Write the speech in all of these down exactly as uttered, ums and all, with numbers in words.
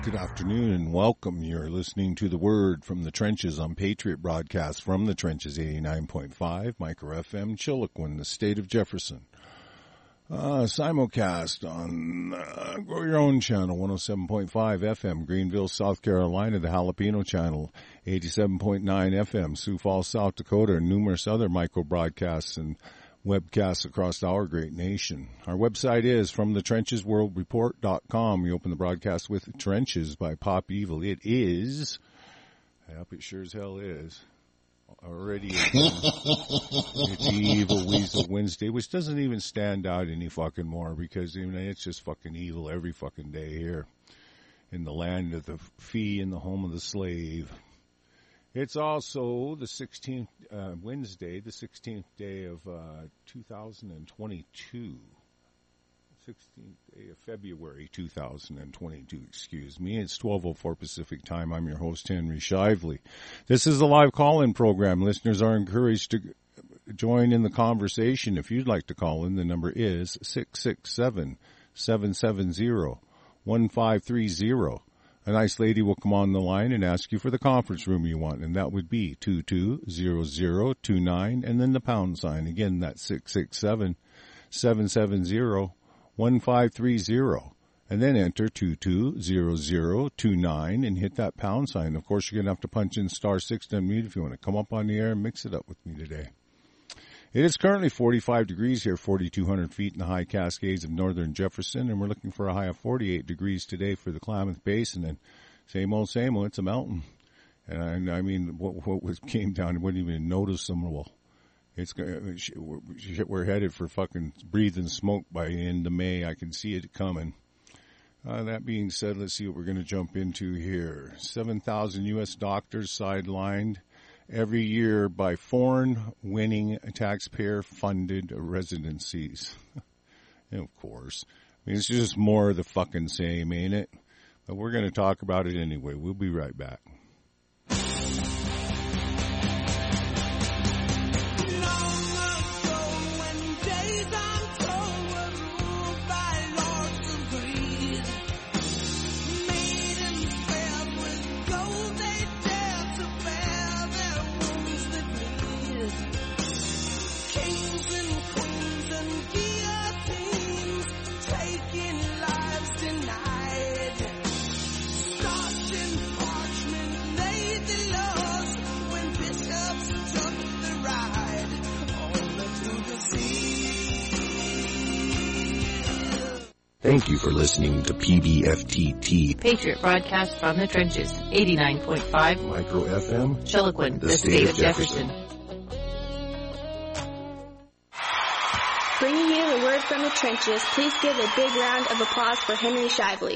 Good afternoon and welcome. You're listening to The Word from the Trenches on Patriot Broadcast from the Trenches eighty-nine point five, Micro F M, Chiloquin, the state of Jefferson. Uh, simulcast on uh, Grow Your Own channel, one oh seven point five F M, Greenville, South Carolina, the Jalapeno channel, eighty-seven point nine F M, Sioux Falls, South Dakota, and numerous other micro broadcasts and webcasts across our great nation. Our website is from the trenches world report dot com. We open the broadcast with Trenches by Pop Evil. It is, I hope it sure as hell is, already it's Evil Weasel Wednesday, which doesn't even stand out any fucking more because you know, it's just fucking evil every fucking day here in the land of the free and the home of the slave. It's also the sixteenth, uh, Wednesday, the sixteenth day of, uh, two thousand twenty-two. sixteenth day of February, two thousand twenty-two, excuse me. It's twelve oh four Pacific time. I'm your host, Henry Shively. This is a live call-in program. Listeners are encouraged to join in the conversation. If you'd like to call in, the number is six six seven, seven seven zero, one five three zero. A nice lady will come on the line and ask you for the conference room you want, and that would be two two zero zero two nine, and then the pound sign. Again, that's six six seven, seven seven zero, one five three zero, and then enter two two zero zero two nine and hit that pound sign. Of course, you're going to have to punch in star six to unmute if you want to come up on the air and mix it up with me today. It is currently forty-five degrees here, forty-two hundred feet in the high Cascades of northern Jefferson, and we're looking for a high of forty-eight degrees today for the Klamath Basin. And same old, same old, it's a mountain. And I, I mean, what, what was came down, it wasn't even noticeable. It's we're, we're headed for fucking breathing smoke by the end of May. I can see it coming. Uh, that being said, let's see what we're going to jump into here. seven thousand U S doctors sidelined every year by foreign-winning taxpayer-funded residencies. And of course. I mean, it's just more of the fucking same, ain't it? But we're going to talk about it anyway. We'll be right back. Thank you for listening to P B F T T, Patriot Broadcast from the Trenches, eighty-nine point five Micro F M, Chiloquin, the, the state, state of Jefferson. Jefferson. Bringing you the word from the trenches, please give a big round of applause for Henry Shively.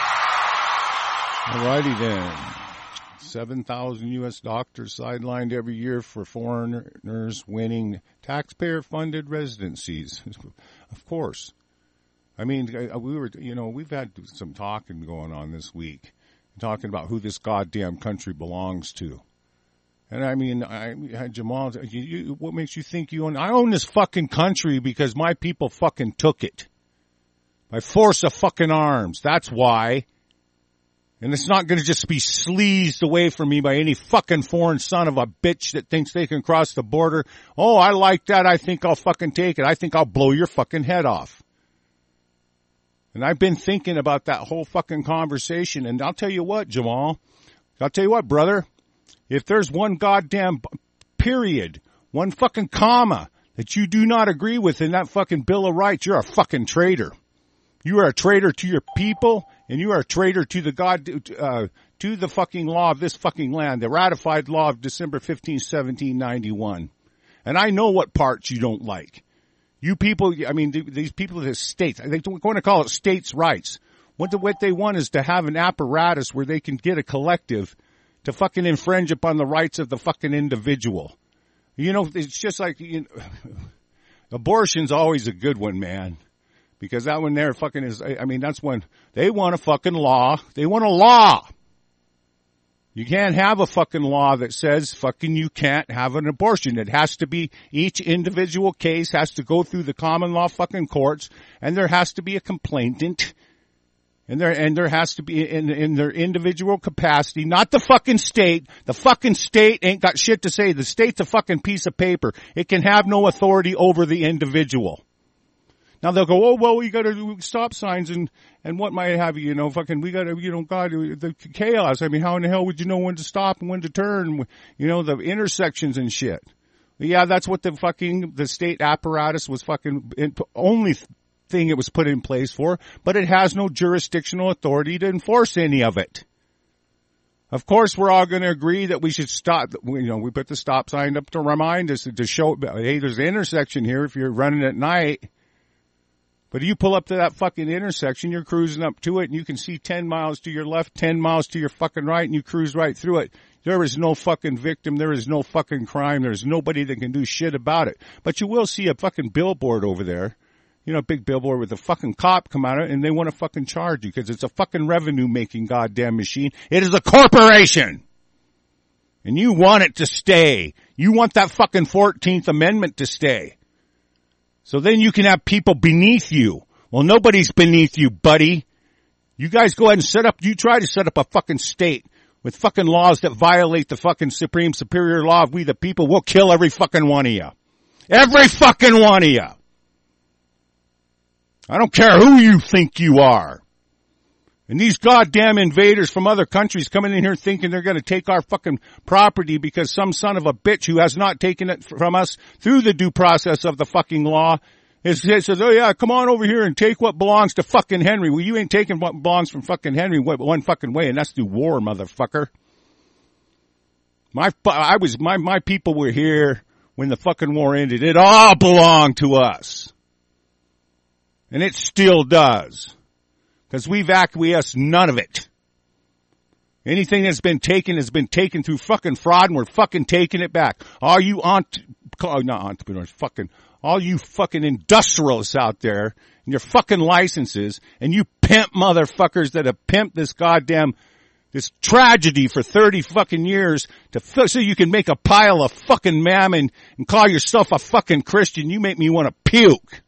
All righty then. seven thousand U S doctors sidelined every year for foreigners winning taxpayer-funded residencies. Of course. I mean, we were, you know, we've had some talking going on this week, talking about who this goddamn country belongs to. And I mean, I had Jamal, you, you, what makes you think you own, I own this fucking country because my people fucking took it. By force of fucking arms. That's why. And it's not going to just be sleazed away from me by any fucking foreign son of a bitch that thinks they can cross the border. Oh, I like that. I think I'll fucking take it. I think I'll blow your fucking head off. And I've been thinking about that whole fucking conversation, and I'll tell you what, Jamal, I'll tell you what, brother, if there's one goddamn period, one fucking comma that you do not agree with in that fucking Bill of Rights, you're a fucking traitor. You are a traitor to your people, and you are a traitor to the God, uh, to the fucking law of this fucking land, the ratified law of December fifteenth, seventeen ninety-one. And I know what parts you don't like. You people, I mean, these people, the states, they're going to call it states' rights. What, the, what they want is to have an apparatus where they can get a collective to fucking infringe upon the rights of the fucking individual. You know, it's just like, you know, abortion's always a good one, man. Because that one there fucking is, I mean, that's when they want a fucking law. They want a law. You can't have a fucking law that says fucking you can't have an abortion. It has to be, each individual case has to go through the common law fucking courts, and there has to be a complainant. And there, and there has to be in, in their individual capacity, not the fucking state. The fucking state ain't got shit to say. The state's a fucking piece of paper. It can have no authority over the individual. Now they'll go, oh, well, we gotta do stop signs and, and what might have you, you know, fucking, we gotta, you know, God, the chaos. I mean, how in the hell would you know when to stop and when to turn? You know, the intersections and shit. Yeah, that's what the fucking, the state apparatus was fucking, only thing it was put in place for, but it has no jurisdictional authority to enforce any of it. Of course, we're all going to agree that we should stop, you know, we put the stop sign up to remind us, to show, hey, there's an intersection here if you're running at night. But you pull up to that fucking intersection, you're cruising up to it, and you can see ten miles to your left, ten miles to your fucking right, and you cruise right through it. There is no fucking victim. There is no fucking crime. There's nobody that can do shit about it. But you will see a fucking billboard over there. You know, a big billboard with a fucking cop come out of it, and they want to fucking charge you because it's a fucking revenue-making goddamn machine. It is a corporation. And you want it to stay. You want that fucking fourteenth Amendment to stay. So then you can have people beneath you. Well, nobody's beneath you, buddy. You guys go ahead and set up, you try to set up a fucking state with fucking laws that violate the fucking supreme superior law of we the people. We'll kill every fucking one of you. Every fucking one of you. I don't care who you think you are. And these goddamn invaders from other countries coming in here thinking they're going to take our fucking property because some son of a bitch who has not taken it from us through the due process of the fucking law is, says, oh yeah, come on over here and take what belongs to fucking Henry. Well, you ain't taking what belongs from fucking Henry one fucking way, and that's through war, motherfucker. My, I was, my, my people were here when the fucking war ended. It all belonged to us. And it still does. Because we've acquiesced none of it. Anything that's been taken has been taken through fucking fraud, and we're fucking taking it back. All you ont, not entrepreneurs, fucking, all you fucking industrialists out there, and your fucking licenses, and you pimp motherfuckers that have pimped this goddamn, this tragedy for thirty fucking years to, so you can make a pile of fucking mammon and call yourself a fucking Christian. You make me want to puke.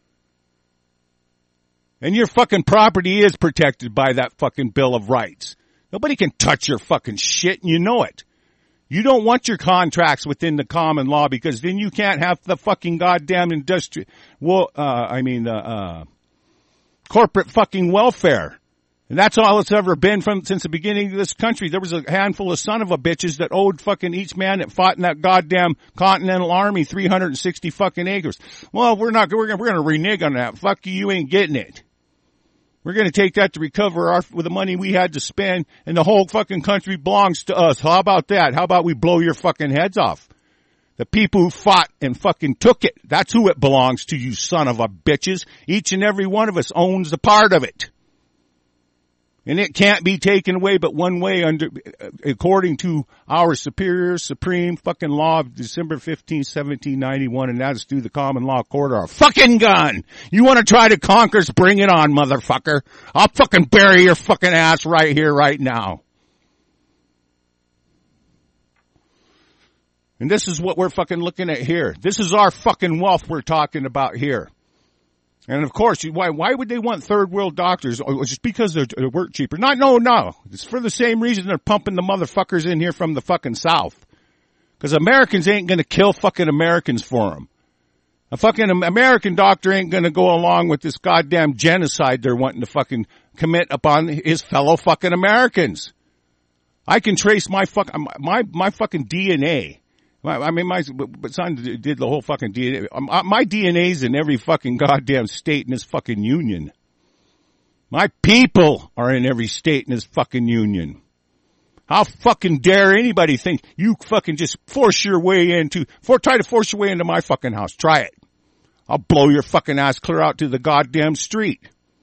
And your fucking property is protected by that fucking Bill of Rights. Nobody can touch your fucking shit, and you know it. You don't want your contracts within the common law because then you can't have the fucking goddamn industry, well, uh, I mean, uh, uh, corporate fucking welfare. And that's all it's ever been from, since the beginning of this country. There was a handful of son of a bitches that owed fucking each man that fought in that goddamn Continental Army three hundred sixty fucking acres. Well, we're not, we're gonna, we're gonna renege on that. Fuck you, you ain't getting it. We're going to take that to recover our, with the money we had to spend, and the whole fucking country belongs to us. How about that? How about we blow your fucking heads off? The people who fought and fucking took it, that's who it belongs to, you son of a bitches. Each and every one of us owns a part of it. And it can't be taken away but one way, under, according to our superior supreme fucking law of December fifteenth, seventeen ninety-one, and that is through the common law court or a fucking gun. You want to try to conquer us? Bring it on, motherfucker. I'll fucking bury your fucking ass right here, right now. And this is what we're fucking looking at here. This is our fucking wealth we're talking about here. And of course, why why would they want third world doctors? Oh, just because they're, they work cheaper? Not, no, no. It's for the same reason they're pumping the motherfuckers in here from the fucking South. Because Americans ain't going to kill fucking Americans for them. A fucking American doctor ain't going to go along with this goddamn genocide they're wanting to fucking commit upon his fellow fucking Americans. I can trace my fuck my my fucking D N A. I mean, my son did the whole fucking D N A. My D N A's in every fucking goddamn state in this fucking union. My people are in every state in this fucking union. How fucking dare anybody think you fucking just force your way into, for, try to force your way into my fucking house. Try it. I'll blow your fucking ass clear out to the goddamn street.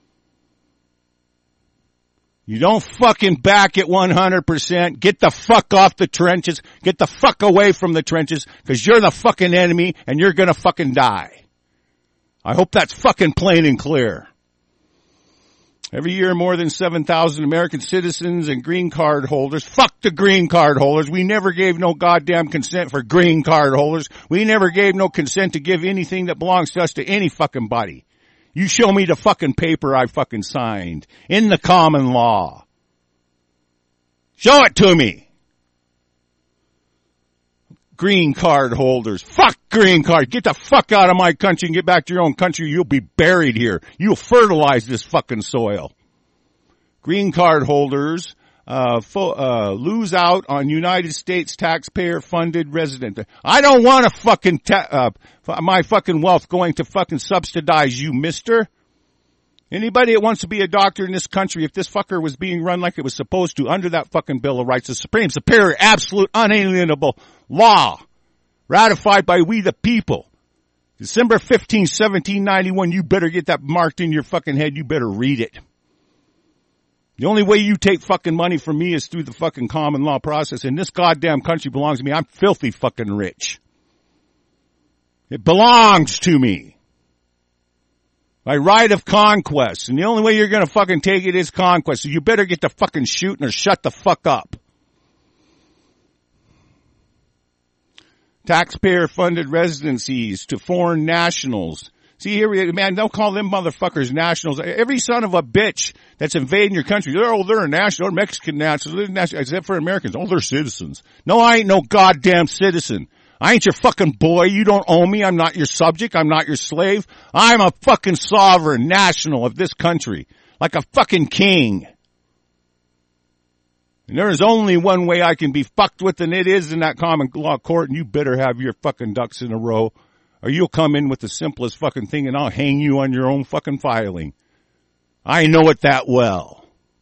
You don't fucking back it one hundred percent. Get the fuck off the trenches. Get the fuck away from the trenches, because you're the fucking enemy and you're gonna fucking die. I hope that's fucking plain and clear. Every year more than seven thousand American citizens and green card holders. Fuck the green card holders. We never gave no goddamn consent for green card holders. We never gave no consent to give anything that belongs to us to any fucking body. You show me the fucking paper I fucking signed in the common law. Show it to me. Green card holders. Fuck green card. Get the fuck out of my country and get back to your own country. You'll be buried here. You'll fertilize this fucking soil. Green card holders uh, fo- uh lose out on United States taxpayer-funded resident. I don't want a fucking ta- uh, my fucking wealth going to fucking subsidize you, mister. Anybody that wants to be a doctor in this country, if this fucker was being run like it was supposed to under that fucking Bill of Rights, the supreme, superior, absolute, unalienable law ratified by we the people, December fifteenth, seventeen ninety-one, you better get that marked in your fucking head. You better read it. The only way you take fucking money from me is through the fucking common law process, and this goddamn country belongs to me. I'm filthy fucking rich. It belongs to me. By right of conquest. And the only way you're gonna fucking take it is conquest. So you better get to fucking shooting or shut the fuck up. Taxpayer funded residencies to foreign nationals. See here, man, don't call them motherfuckers nationals. Every son of a bitch that's invading your country, they're, oh, they're a national, they're Mexican nationals, they're national, except for Americans. Oh, they're citizens. No, I ain't no goddamn citizen. I ain't your fucking boy. You don't own me. I'm not your subject. I'm not your slave. I'm a fucking sovereign national of this country. Like a fucking king. And there is only one way I can be fucked with, and it is in that common law court, and you better have your fucking ducks in a row, or you'll come in with the simplest fucking thing, and I'll hang you on your own fucking filing. I know it that well.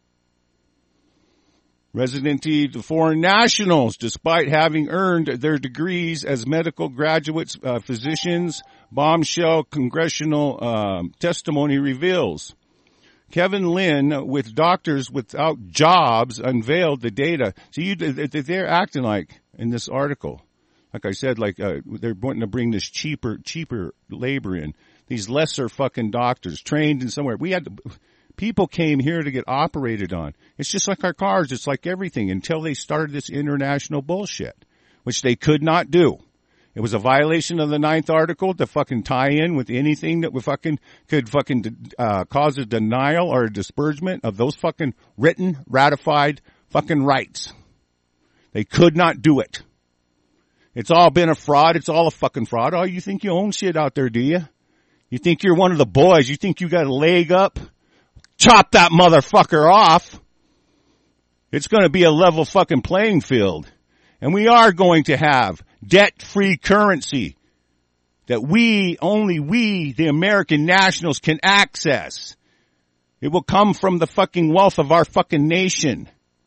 Residency to foreign nationals, despite having earned their degrees as medical graduates, uh, physicians, bombshell congressional um, testimony reveals. Kevin Lynn, with doctors without jobs, unveiled the data. See, you, they're acting like, in this article, like I said, like uh, they're wanting to bring this cheaper, cheaper labor in. These lesser fucking doctors trained in somewhere. We had to, people came here to get operated on. It's just like our cars. It's like everything until they started this international bullshit, which they could not do. It was a violation of the ninth article to fucking tie in with anything that would fucking, could fucking, uh, cause a denial or a disbursement of those fucking written, ratified fucking rights. They could not do it. It's all been a fraud. It's all a fucking fraud. Oh, you think you own shit out there, do you? You think you're one of the boys. You think you got a leg up? Chop that motherfucker off. It's going to be a level fucking playing field. And we are going to have debt-free currency that we, only we, the American nationals, can access. It will come from the fucking wealth of our fucking nation.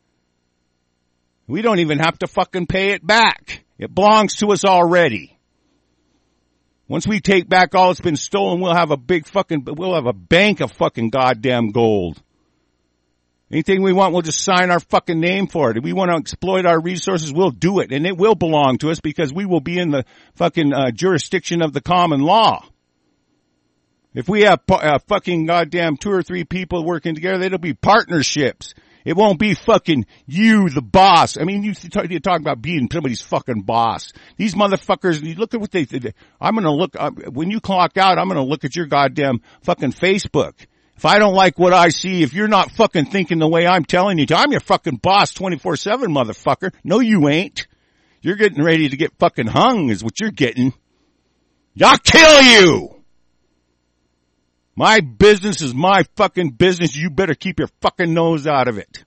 We don't even have to fucking pay it back. It belongs to us already. Once we take back all that's been stolen, we'll have a big fucking, we'll have a bank of fucking goddamn gold. Anything we want, we'll just sign our fucking name for it. If we want to exploit our resources, we'll do it. And it will belong to us because we will be in the fucking uh, jurisdiction of the common law. If we have uh, fucking goddamn two or three people working together, it'll be partnerships. It won't be fucking you, the boss. I mean, you talk, you talk about being somebody's fucking boss. These motherfuckers, you look at what they, I'm gonna look, uh, when you clock out, I'm gonna look at your goddamn fucking Facebook. If I don't like what I see, if you're not fucking thinking the way I'm telling you to, I'm your fucking boss twenty-four seven, motherfucker. No, you ain't. You're getting ready to get fucking hung is what you're getting. I'll kill you! My business is my fucking business. You better keep your fucking nose out of it.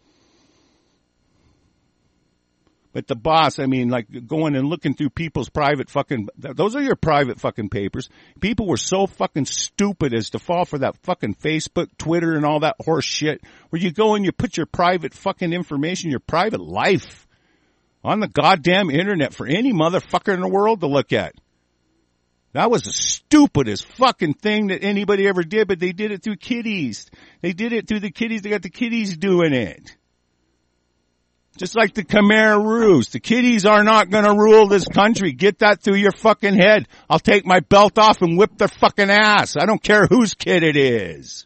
But the boss, I mean, like going and looking through people's private fucking, those are your private fucking papers. People were so fucking stupid as to fall for that fucking Facebook, Twitter, and all that horse shit where you go and you put your private fucking information, your private life on the goddamn internet for any motherfucker in the world to look at. That was the stupidest fucking thing that anybody ever did, but they did it through kiddies. They did it through the kiddies. They got the kiddies doing it. Just like the Khmer Rouge. The kiddies are not going to rule this country. Get that through your fucking head. I'll take my belt off and whip their fucking ass. I don't care whose kid it is.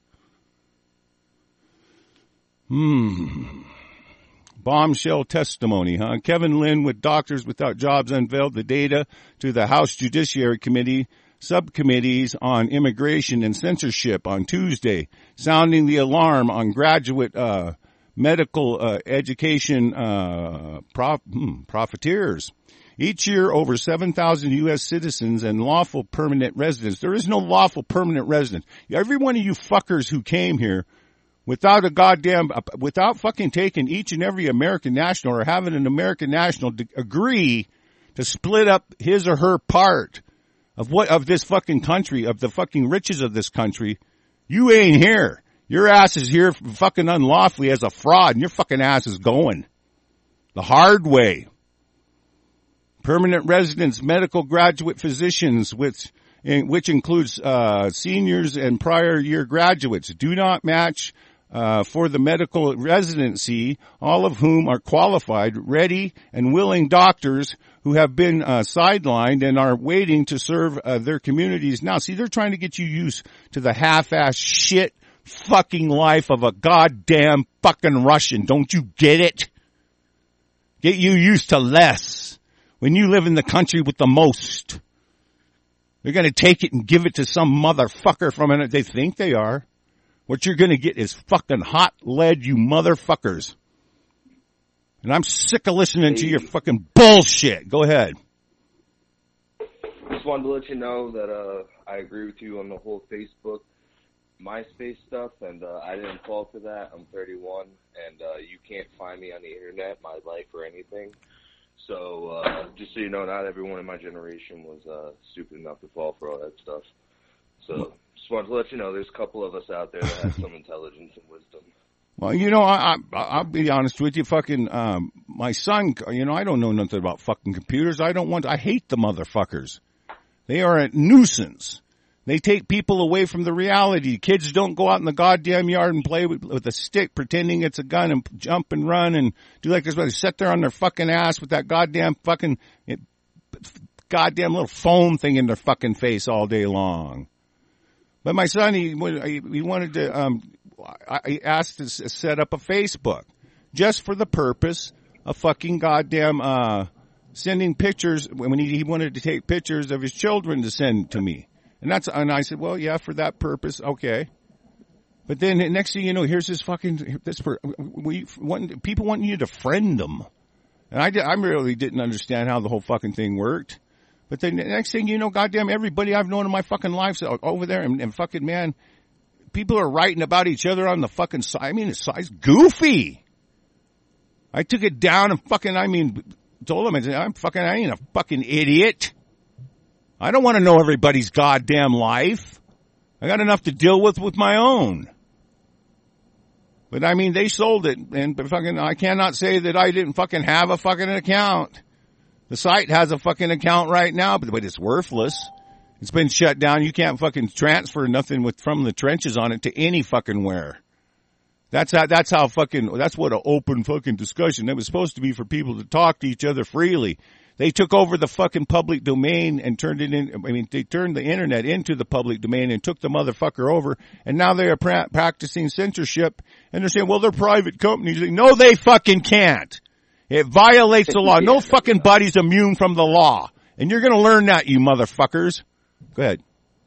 Hmm. Bombshell testimony, huh? Kevin Lynn with Doctors Without Jobs unveiled the data to the House Judiciary Committee subcommittees on immigration and censorship on Tuesday, sounding the alarm on graduate uh, medical uh, education uh, prof- hmm, profiteers. Each year, over seven thousand U S citizens and lawful permanent residents. There is no lawful permanent resident. Every one of you fuckers who came here without a goddamn, without fucking taking each and every American national or having an American national to agree to split up his or her part of what, of this fucking country, of the fucking riches of this country, you ain't here. Your ass is here fucking unlawfully as a fraud, and your fucking ass is going the hard way. Permanent residents, medical graduate physicians, which, which includes uh seniors and prior year graduates, do not match uh for the medical residency, all of whom are qualified, ready, and willing doctors who have been uh sidelined and are waiting to serve uh, their communities now. See, they're trying to get you used to the half-ass shit fucking life of a goddamn fucking Russian. Don't you get it? Get you used to less. When you live in the country with the most, they're going to take it and give it to some motherfucker from it. They think they are. What you're going to get is fucking hot lead, you motherfuckers. And I'm sick of listening to your fucking bullshit. Go ahead. Just wanted to let you know that uh, I agree with you on the whole Facebook, MySpace stuff, and uh, I didn't fall for that. I'm thirty-one, and uh, you can't find me on the internet, my life, or anything. So, uh, just so you know, not everyone in my generation was, uh, stupid enough to fall for all that stuff. So, just wanted to let you know, there's a couple of us out there that have some intelligence and wisdom. Well, you know, I, I, I'll be honest with you, fucking, um, my son, you know, I don't know nothing about fucking computers. I don't want, I hate the motherfuckers. They are a nuisance. They take people away from the reality. Kids don't go out in the goddamn yard and play with, with a stick pretending it's a gun and jump and run and do like this. They sit there on their fucking ass with that goddamn fucking, it, goddamn little foam thing in their fucking face all day long. But my son, he, he wanted to, um, I asked to set up a Facebook just for the purpose of fucking goddamn, uh, sending pictures when he, he wanted to take pictures of his children to send to me. And that's, and I said, well, yeah, for that purpose, okay. But then the next thing you know, here's this fucking, this, we want, people want you to friend them. And I, did, I really didn't understand how the whole fucking thing worked. But then the next thing you know, goddamn, everybody I've known in my fucking life over there, and, and fucking man, people are writing about each other on the fucking side. I mean, it's, it's goofy. I took it down and fucking, I mean, told him, I said, I'm fucking, I ain't a fucking idiot. I don't want to know everybody's goddamn life. I got enough to deal with with my own. But I mean, they sold it, and fucking, I cannot say that I didn't fucking have a fucking account. The site has a fucking account right now, but, but it's worthless. It's been shut down. You can't fucking transfer nothing with from the trenches on it to any fucking where. That's how, that's how fucking, that's what an open fucking discussion. It was supposed to be for people to talk to each other freely. They took over the fucking public domain and turned it in, I mean, they turned the internet into the public domain and took the motherfucker over, and now they are pra- practicing censorship, and they're saying, well, they're private companies. No, they fucking can't. It violates the law. No fucking body's immune from the law. And you're gonna learn that, you motherfuckers. Go ahead.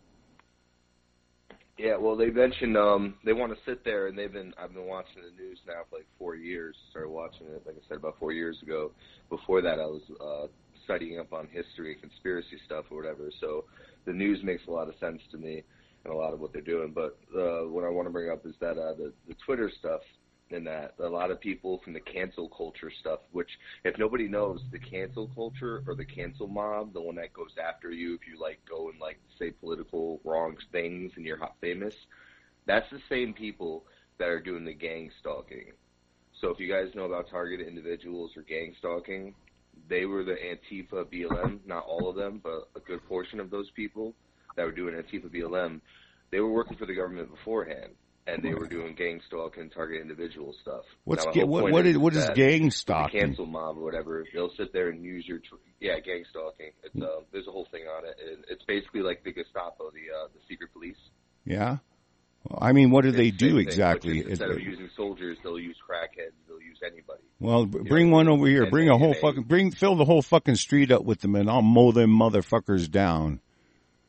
Yeah, well, they mentioned um, they want to sit there, and they've been. I've been watching the news now for like four years. Started watching it, like I said, about four years ago. Before that, I was uh, studying up on history, conspiracy stuff, or whatever. So the news makes a lot of sense to me, and a lot of what they're doing. But uh, what I want to bring up is that uh, the the Twitter stuff. And that a lot of people from the cancel culture stuff, which if nobody knows, the cancel culture or the cancel mob, the one that goes after you if you like go and like say political wrong things and you're hot famous, that's the same people that are doing the gang stalking. So if you guys know about targeted individuals or gang stalking, they were the Antifa B L M, not all of them, but a good portion of those people that were doing Antifa B L M, they were working for the government beforehand. And they were doing gang stalking and target individual stuff. What's now, ga- what, what is, is what is gang stalking? The cancel mob or whatever. They'll sit there and use your tw- yeah gang stalking. It's uh, there's a whole thing on it. it. It's basically like the Gestapo, the uh, the secret police. Yeah. Well, I mean, what do it's they the do thing, exactly? Instead of using soldiers, they'll use crackheads. They'll use anybody. Well, bring know? one over here. And bring a whole they, fucking bring fill the whole fucking street up with them, and I'll mow them motherfuckers down.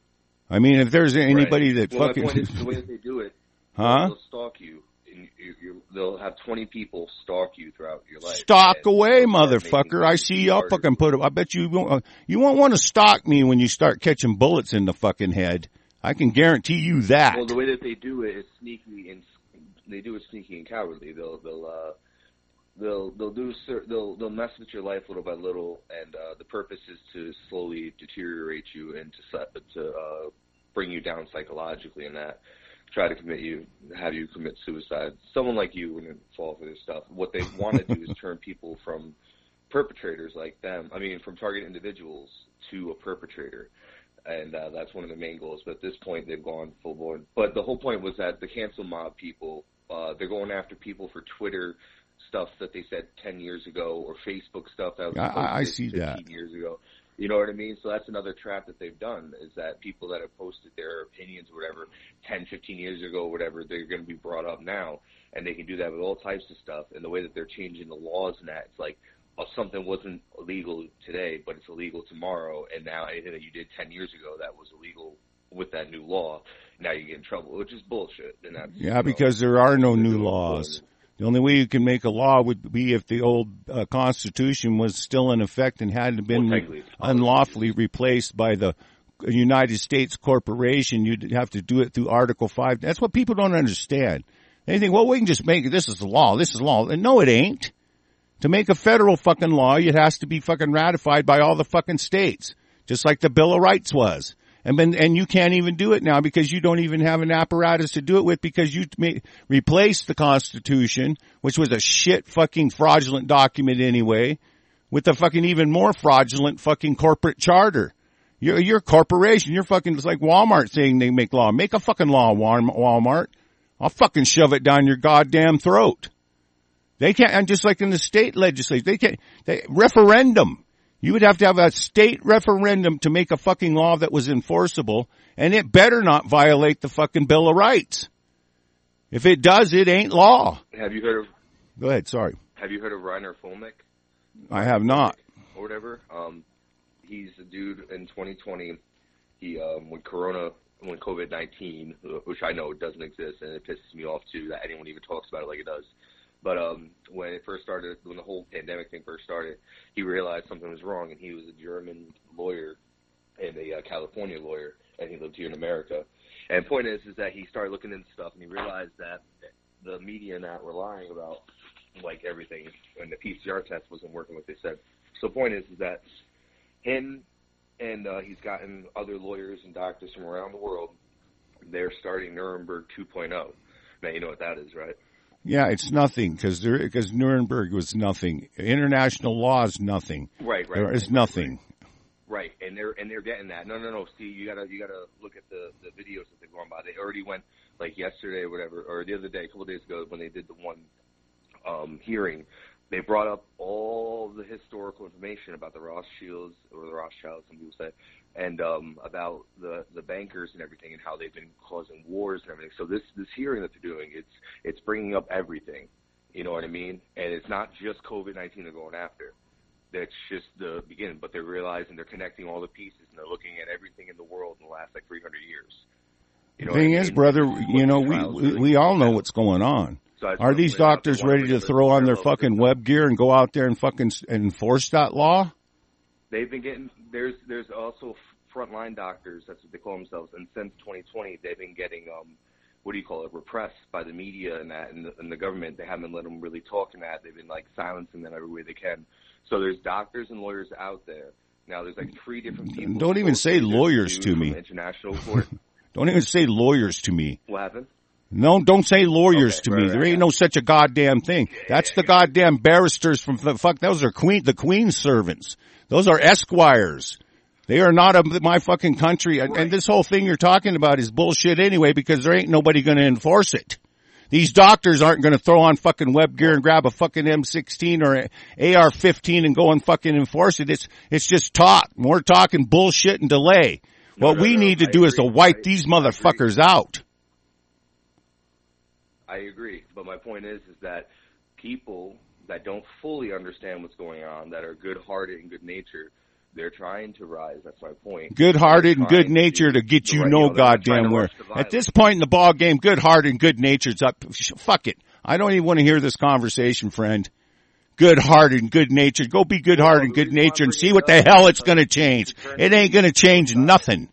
I mean, if there's anybody right. that well, fucking... My point is the way that they do it, huh? they'll stalk you. And you, you, they'll have twenty people stalk you throughout your life. Stalk away, they'll start motherfucker. I see you. I'll fucking put it. I bet you won't, uh, you won't want to stalk me when you start catching bullets in the fucking head. I can guarantee you that. Well, the way that they do it is sneaky, and they do it sneaky and cowardly. They'll, they'll, uh, they'll, they'll do, they'll, they'll mess with your life little by little, and uh, the purpose is to slowly deteriorate you and to to uh, bring you down psychologically, and that try to commit you, have you commit suicide. Someone like you wouldn't fall for this stuff. What they want to do is turn people from perpetrators like them, I mean, from target individuals to a perpetrator. And uh, that's one of the main goals. But at this point, they've gone full board. But the whole point was that the cancel mob people, uh, they're going after people for Twitter stuff that they said ten years ago, or Facebook stuff that was I, I see fifteen that. years ago. You know what I mean? So that's another trap that they've done, is that people that have posted their opinions or whatever ten, fifteen years ago or whatever, they're going to be brought up now. And they can do that with all types of stuff. And the way that they're changing the laws and that, it's like, oh, something wasn't illegal today, but it's illegal tomorrow. And now anything that you did ten years ago that was illegal with that new law, now you get in trouble, which is bullshit. And that's, yeah, you because know, there are no new laws. The only way you can make a law would be if the old uh, Constitution was still in effect and hadn't been well, re- unlawfully replaced by the United States corporation. You'd have to do it through Article five. That's what people don't understand. They think, well, we can just make it. This is the law. This is law. And no, it ain't. To make a federal fucking law, it has to be fucking ratified by all the fucking states, just like the Bill of Rights was. And then, and you can't even do it now because you don't even have an apparatus to do it with, because you made, replaced the Constitution, which was a shit fucking fraudulent document anyway, with a fucking even more fraudulent fucking corporate charter. You're, you're a corporation. You're fucking, it's like Walmart saying they make law. Make a fucking law, Walmart. I'll fucking shove it down your goddamn throat. They can't, and just like in the state legislature, they can't, they, referendum. You would have to have a state referendum to make a fucking law that was enforceable, and it better not violate the fucking Bill of Rights. If it does, it ain't law. Have you heard of? Go ahead, sorry. Have you heard of Reiner Fulmick? I have not. Or whatever. Um, he's a dude in twenty twenty. He um, when Corona, when COVID nineteen, which I know doesn't exist, and it pisses me off too that anyone even talks about it like it does. But um, when it first started, when the whole pandemic thing first started, he realized something was wrong, and he was a German lawyer and a uh, California lawyer, and he lived here in America. And the point is, is that he started looking into stuff, and he realized that the media not were lying about like everything, and the P C R test wasn't working what they said. So the point is, is that him and uh, he's gotten other lawyers and doctors from around the world. They're starting Nuremberg two point oh. Now you know what that is, right? Yeah, it's nothing, because there, because Nuremberg was nothing. International law is nothing. Right, right. There is right, nothing. Right, and they're and they're getting that. No, no, no. See, you gotta you gotta look at the the videos that they're going by. They already went like yesterday or whatever, or the other day, a couple of days ago, when they did the one um, hearing. They brought up all the historical information about the Rothschilds, or the Rothschilds, some people say, and um, about the, the bankers and everything, and how they've been causing wars and everything. So this this hearing that they're doing, it's it's bringing up everything. You know what I mean? And it's not just COVID nineteen they're going after. That's just the beginning. But they're realizing they're connecting all the pieces, and they're looking at everything in the world in the last like three hundred years. You know the thing what I is, mean? brother, What you know, the we trials we, really we all know entail. what's going on. So I just Are wanna these put it out there. doctors One ready to person throw on their level fucking stuff. web gear and go out there and fucking s- enforce that law? They've been getting there's there's also frontline doctors, that's what they call themselves, and since twenty twenty they've been getting um what do you call it repressed by the media and that and the, and the government. They haven't let them really talk in that. They've been like silencing them every way they can. So there's doctors and lawyers out there now. There's like three different people. Don't even say lawyers to me. International court. Don't even say lawyers to me. What happened? No, don't say lawyers Okay, to right, me. right, There ain't yeah. no such a goddamn thing. That's the goddamn barristers from the fuck. Those are queen, the queen's servants. Those are esquires. They are not of my fucking country. And, Right. and this whole thing you're talking about is bullshit anyway, because there ain't nobody going to enforce it. These doctors aren't going to throw on fucking web gear and grab a fucking M sixteen or A R fifteen and go and fucking enforce it. It's, it's just talk. We're talking bullshit and delay. No, what no, we no, need to I do is to agree. wipe I- these I agree. motherfuckers out. I agree, but my point is, is that people that don't fully understand what's going on, that are good-hearted and good-natured, They're trying to rise. That's my point. Good-hearted and good-natured to get you no goddamn where. At this point in the ball game, good-hearted and good-natured's up. Fuck it. I don't even want to hear this conversation, friend. Good-hearted and good-natured. Go be good-hearted and good-natured and see what the hell it's going to change. It ain't going to change nothing.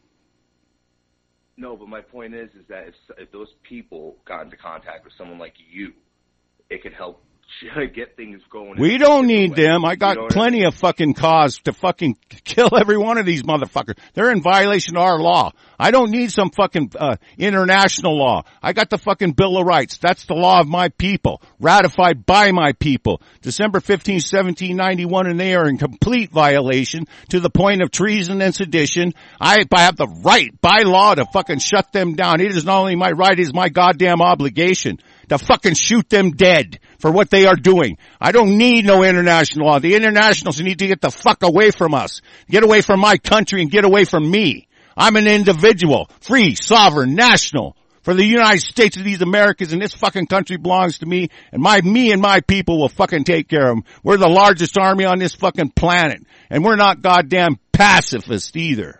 No, but my point is, is that if, if those people got into contact with someone like you, it could help get things going. We don't need them. I got plenty of fucking cause to fucking kill every one of these motherfuckers. They're in violation of our law. I don't need some fucking uh, international law. I got the fucking Bill of Rights. That's the law of my people, ratified by my people. December fifteenth, seventeen ninety-one, and they are in complete violation to the point of treason and sedition. I, I have the right by law to fucking shut them down. It is not only my right, it is my goddamn obligation to fucking shoot them dead for what they are doing. I don't need no international law. The internationals need to get the fuck away from us. Get away from my country and get away from me. I'm an individual, free, sovereign, national. For the United States of these Americans, and this fucking country belongs to me, and my, me and my people will fucking take care of them. We're the largest army on this fucking planet, and we're not goddamn pacifists either.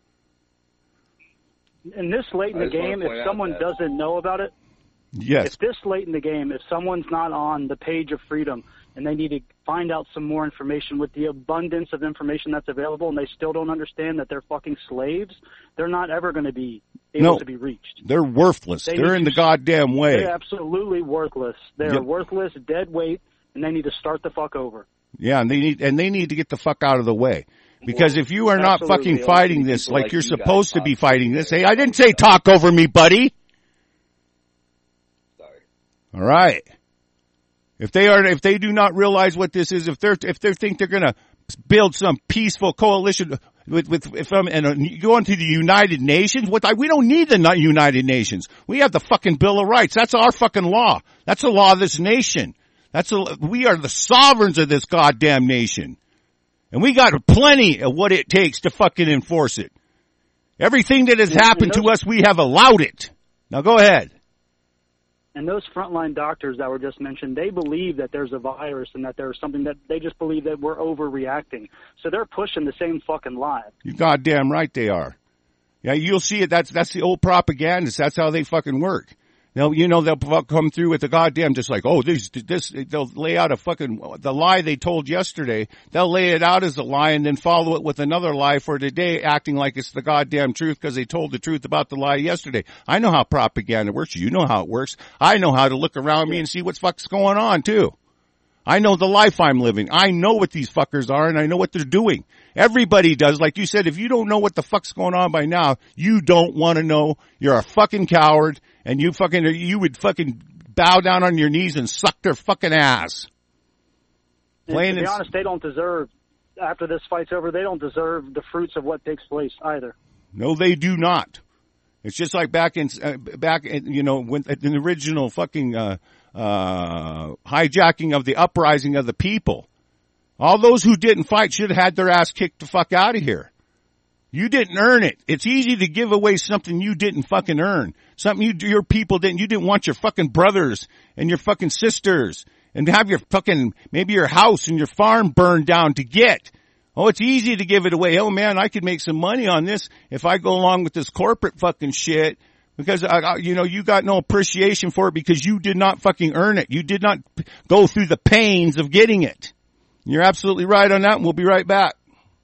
And this late in the game, if someone doesn't know about it, yes. If this late in the game, if someone's not on the page of freedom and they need to find out some more information with the abundance of information that's available and they still don't understand that they're fucking slaves, they're not ever going to be able no, to be reached. They're worthless. They they're in the goddamn way. They're absolutely worthless. They're yep. worthless, dead weight, and they need to start the fuck over. Yeah, and they need and they need to get the fuck out of the way. Because if you are not Absolutely. fucking fighting this like, like you're you supposed to be fighting this, hey, I didn't say talk over me, buddy. All right. If they are, if they do not realize what this is, if they're, if they think they're going to build some peaceful coalition with, with, if I'm, and uh, go into the United Nations, what I, we don't need the United Nations. We have the fucking Bill of Rights. That's our fucking law. That's the law of this nation. That's a, we are the sovereigns of this goddamn nation. And we got plenty of what it takes to fucking enforce it. Everything that has happened to us, we have allowed it. Now go ahead. And those frontline doctors that were just mentioned, they believe that there's a virus and that there's something that they just believe that we're overreacting. So they're pushing the same fucking lie. You goddamn right they are. Yeah, you'll see it. That's that's the old propagandists. That's how they fucking work. Now, you know, they'll come through with the goddamn just like, oh, this, this, they'll lay out a fucking, the lie they told yesterday, they'll lay it out as a lie and then follow it with another lie for today, acting like it's the goddamn truth because they told the truth about the lie yesterday. I know how propaganda works. You know how it works. I know how to look around me and see what fuck's going on too. I know the life I'm living. I know what these fuckers are and I know what they're doing. Everybody does. Like you said, if you don't know what the fuck's going on by now, you don't want to know. You're a fucking coward and you fucking, you would fucking bow down on your knees and suck their fucking ass. Plain to be honest, they don't deserve, after this fight's over, they don't deserve the fruits of what takes place either. No, they do not. It's just like back in, uh, back in, you know, when, in the original fucking, uh, uh, hijacking of the uprising of the people. All those who didn't fight should have had their ass kicked the fuck out of here. You didn't earn it. It's easy to give away something you didn't fucking earn. Something you, your people didn't, you didn't want your fucking brothers and your fucking sisters and have your fucking, maybe your house and your farm burned down to get. Oh, it's easy to give it away. Oh man, I could make some money on this if I go along with this corporate fucking shit. Because, uh, you know, you got no appreciation for it because you did not fucking earn it. You did not go through the pains of getting it. You're absolutely right on that, and we'll be right back.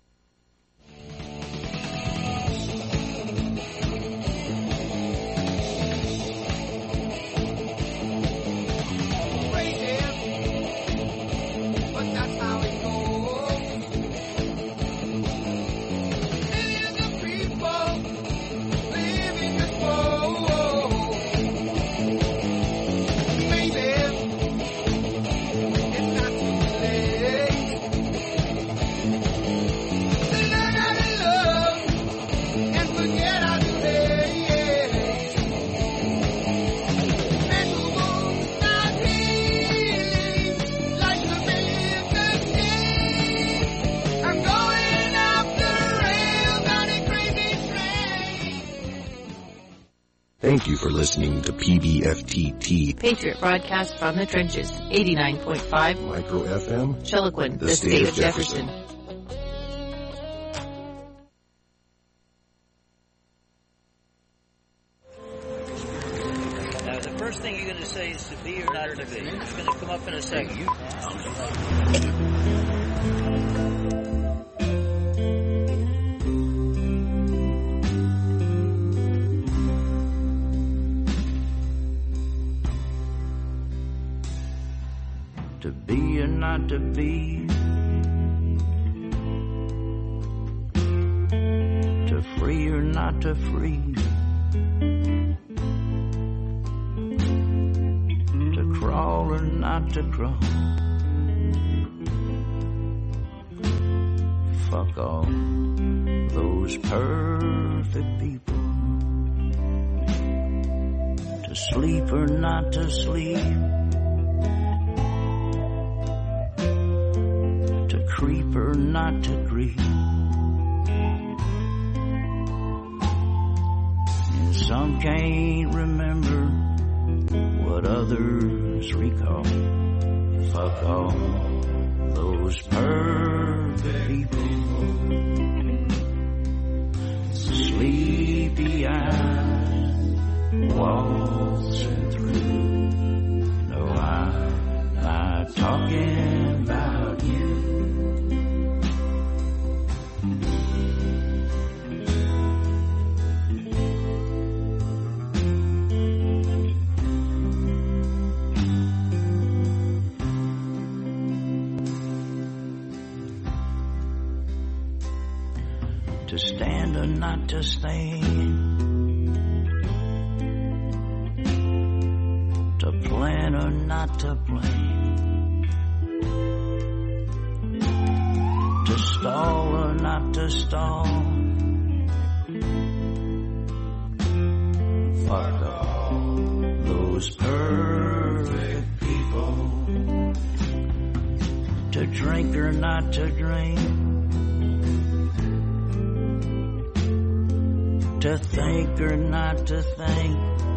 Thank you for listening to P B F T T, Patriot Broadcast from the Trenches, eighty-nine point five Micro F M, Chiloquin, the, the state, state of of Jefferson. Jefferson. say is to be or not to be. It's going to come up in a second. To be or not to be, to free or not to free, to crawl or not to crawl. Fuck all those perfect people. To sleep or not to sleep, creep or not to creep. And some can't remember what others recall. Fuck all those perfect people. Sleepy eyes waltzing through. No, I'm not talking about you. Not to stand, to plan or not to plan, to stall or not to stall. Fuck all those perfect people. To drink or not to drink, to think or not to think.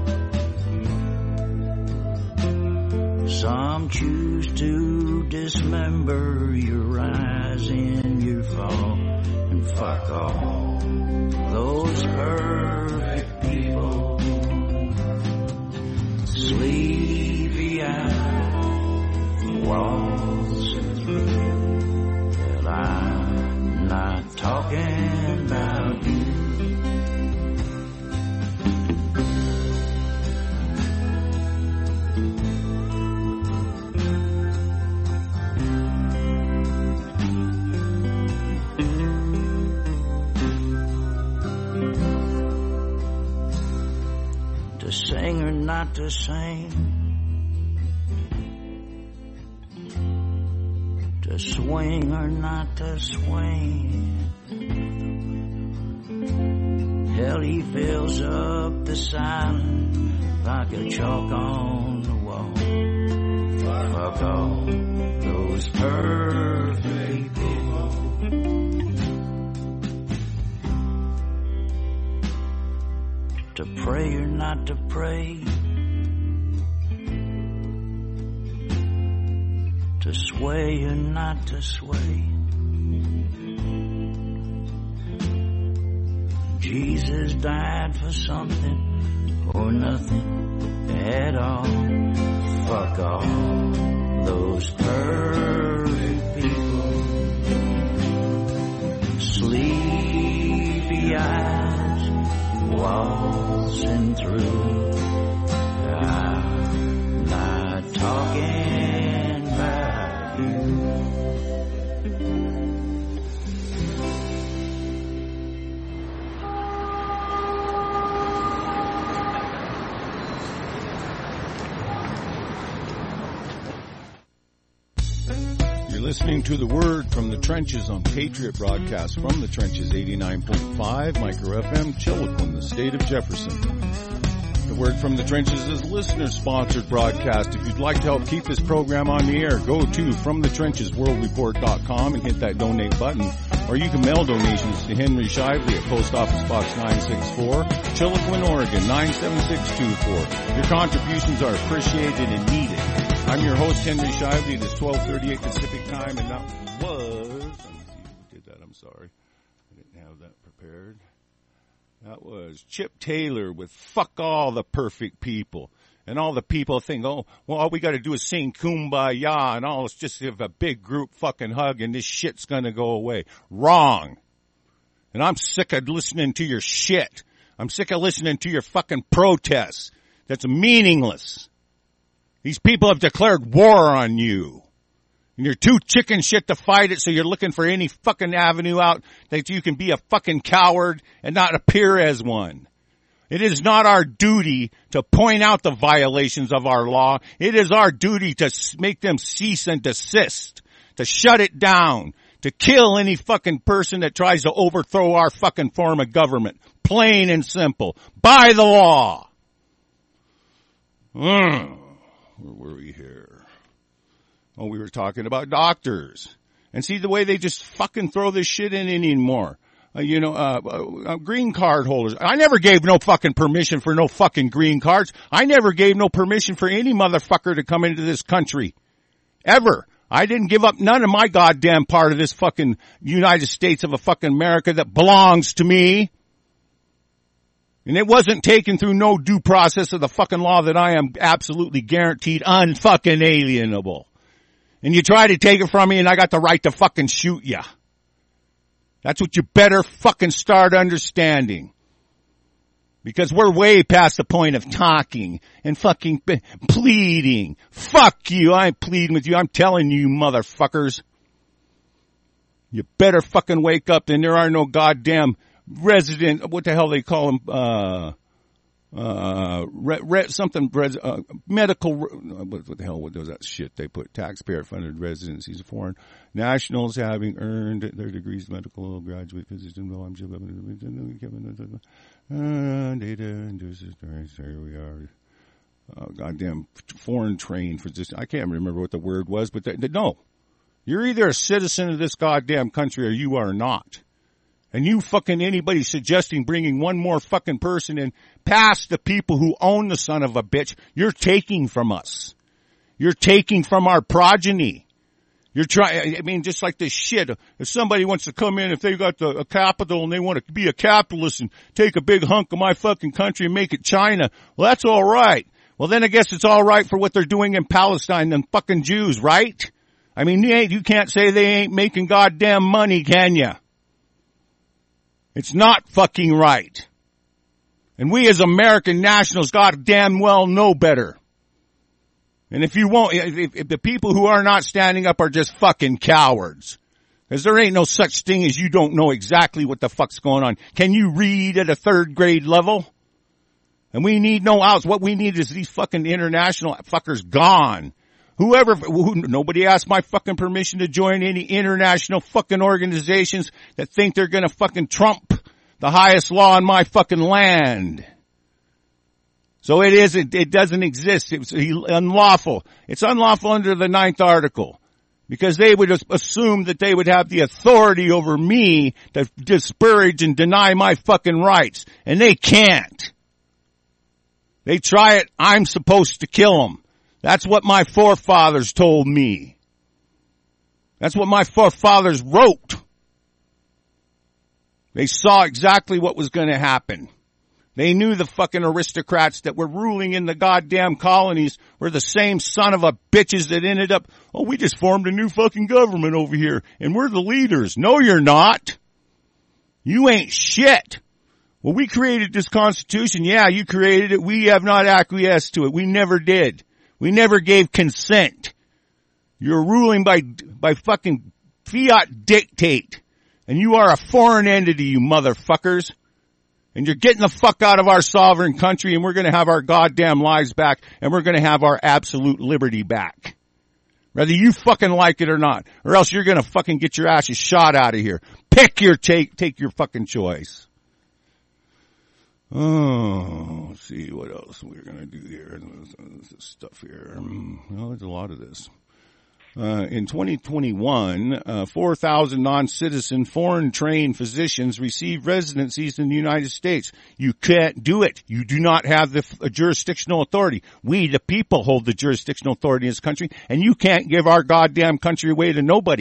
Some choose to dismember your rise and your fall. And fuck all those perfect people. Sleepy eyes waltzing through. Well, I'm not talking about you. Sing or not to sing, to swing or not to swing. Hell, he fills up the silence like a chalk on the wall. Fuck all those perfect people. To pray or not to pray, to sway or not to sway. Jesus died for something or nothing at all. Fuck all those perfect people. Sleepy eyes waltzing through. I'm not talking about you. Listening to the Word from the Trenches on Patriot Broadcast from the Trenches eighty-nine point five, Micro F M, Chilliquin, the state of Jefferson. The Word from the Trenches is a listener-sponsored broadcast. If you'd like to help keep this program on the air, go to from the trenches world report dot com and hit that donate button. Or you can mail donations to Henry Shively at Post Office Box nine sixty-four, Chilliquin, Oregon nine seven six two four. Your contributions are appreciated and needed. I'm your host, Henry Shively. It is twelve thirty-eight Pacific Time, and that was... Let me see who did that. I'm sorry. I didn't have that prepared. That was Chip Taylor with Fuck All the Perfect People. And all the people think, oh, well, all we got to do is sing Kumbaya and all. It's just have a big group fucking hug and this shit's going to go away. Wrong. And I'm sick of listening to your shit. I'm sick of listening to your fucking protests. That's meaningless. These people have declared war on you. And you're too chicken shit to fight it, so you're looking for any fucking avenue out that you can be a fucking coward and not appear as one. It is not our duty to point out the violations of our law. It is our duty to make them cease and desist, to shut it down, to kill any fucking person that tries to overthrow our fucking form of government. Plain and simple. By the law. Mm. Where were we here? Oh, we were talking about doctors. And see the way they just fucking throw this shit in anymore. Uh, you know, uh, uh, green card holders. I never gave no fucking permission for no fucking green cards. I never gave no permission for any motherfucker to come into this country. Ever. I didn't give up none of my goddamn part of this fucking United States of a fucking America that belongs to me. And it wasn't taken through no due process of the fucking law that I am absolutely guaranteed unfucking alienable. And you try to take it from me and I got the right to fucking shoot ya. That's what you better fucking start understanding. Because we're way past the point of talking and fucking pleading. Fuck you. I ain't pleading with you. I'm telling you, motherfuckers. You better fucking wake up. And there are no goddamn resident, what the hell they call them, uh, uh, re, re, something, res, uh, medical, what, what the hell what was that shit they put? Taxpayer funded residencies of foreign nationals having earned their degrees, medical graduate physician, uh, data, and here we are. Uh, goddamn foreign trained physician. I can't remember what the word was, but they, they, no. You're either a citizen of this goddamn country or you are not. And you fucking anybody suggesting bringing one more fucking person in past the people who own the son of a bitch, you're taking from us. You're taking from our progeny. You're trying, I mean, just like this shit. If somebody wants to come in, if they got the a capital and they want to be a capitalist and take a big hunk of my fucking country and make it China, well, that's all right. Well, then I guess it's all right for what they're doing in Palestine and fucking Jews, right? I mean, you, ain't, you can't say they ain't making goddamn money, can ya? It's not fucking right. And we as American nationals goddamn well know better. And if you won't, if, if the people who are not standing up are just fucking cowards. Because there ain't no such thing as you don't know exactly what the fuck's going on. Can you read at a third grade level? And we need no outs. What we need is these fucking international fuckers gone. Whoever, who, nobody asked my fucking permission to join any international fucking organizations that think they're gonna fucking trump the highest law on my fucking land. So it isn't, it doesn't exist. It's unlawful. It's unlawful under the ninth article. Because they would assume that they would have the authority over me to disparage and deny my fucking rights. And they can't. They try it, I'm supposed to kill them. That's what my forefathers told me. That's what my forefathers wrote. They saw exactly what was going to happen. They knew the fucking aristocrats that were ruling in the goddamn colonies were the same son of a bitches that ended up, oh, we just formed a new fucking government over here and we're the leaders. No, you're not. You ain't shit. Well, we created this Constitution. Yeah, you created it. We have not acquiesced to it. We never did. We never gave consent. You're ruling by, by fucking fiat dictate. And you are a foreign entity, you motherfuckers. And you're getting the fuck out of our sovereign country and we're gonna have our goddamn lives back and we're gonna have our absolute liberty back. Whether you fucking like it or not. Or else you're gonna fucking get your asses shot out of here. Pick your, take, take your fucking choice. Oh, let's see what else we're going to do here. This stuff here. Well, there's a lot of this. Uh, in twenty twenty-one, uh, four thousand non-citizen foreign-trained physicians received residencies in the United States. You can't do it. You do not have the f- jurisdictional authority. We, the people, hold the jurisdictional authority in this country, and you can't give our goddamn country away to nobody.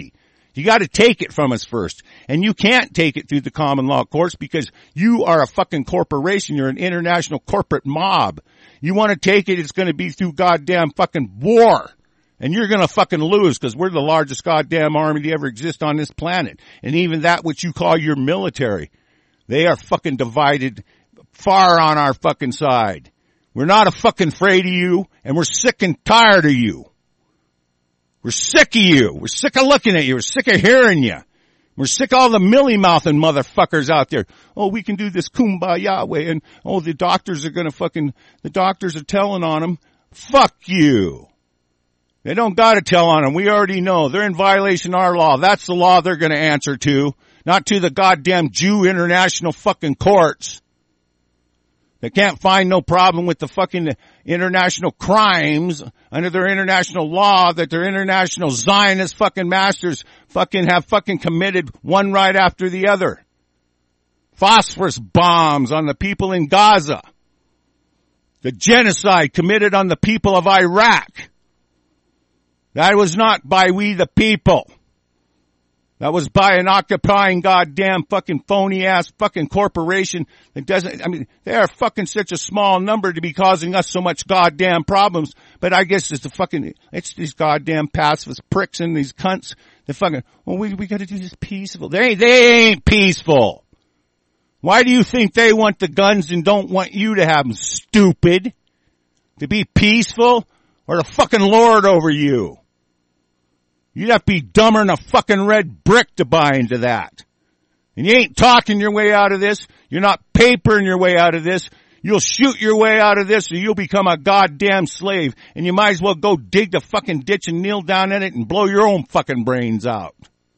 You got to take it from us first. And you can't take it through the common law courts because you are a fucking corporation. You're an international corporate mob. You want to take it, it's going to be through goddamn fucking war. And you're going to fucking lose because we're the largest goddamn army to ever exist on this planet. And even that which you call your military, they are fucking divided far on our fucking side. We're not a fucking afraid of you, and we're sick and tired of you. We're sick of you. We're sick of looking at you. We're sick of hearing you. We're sick of all the millie-mouthing motherfuckers out there. Oh, we can do this kumbaya way, and oh, the doctors are gonna fucking, the doctors are telling on them. Fuck you. They don't gotta tell on them. We already know. They're in violation of our law. That's the law they're gonna answer to. Not to the goddamn Jew international fucking courts. They can't find no problem with the fucking international crimes under their international law that their international Zionist fucking masters fucking have fucking committed one right after the other. Phosphorus bombs on the people in Gaza. The genocide committed on the people of Iraq. That was not by we the people. That was by an occupying goddamn fucking phony ass fucking corporation that doesn't, I mean, they are fucking such a small number to be causing us so much goddamn problems. But I guess it's the fucking, it's these goddamn pacifist pricks and these cunts that fucking, well, we, we gotta do this peaceful. They ain't, they ain't peaceful. Why do you think they want the guns and don't want you to have them, stupid? To be peaceful or to fucking lord over you? You'd have to be dumber than a fucking red brick to buy into that. And you ain't talking your way out of this. You're not papering your way out of this. You'll shoot your way out of this or you'll become a goddamn slave. And you might as well go dig the fucking ditch and kneel down in it and blow your own fucking brains out.